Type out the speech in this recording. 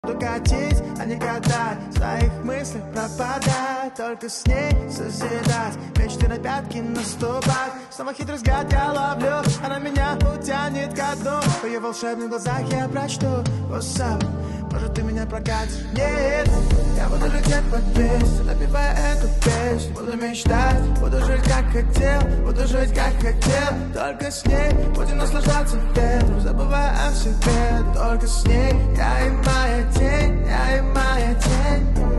Катить, а не гадать, в своих мыслях пропадать, только с ней созидать, мечты на пятки наступать. Снова хитрый взгляд я ловлю, она меня утянет ко дну. В ее волшебных глазах я прочту: what's up? Может, ты меня прокатишь? Нет, я буду лететь под песню, напевая эту песню. Буду мечтать, буду жить как хотел, буду жить как хотел. Только с ней будем наслаждаться ветром, забывая о себе. Только с ней я и моя тень, я и моя тень.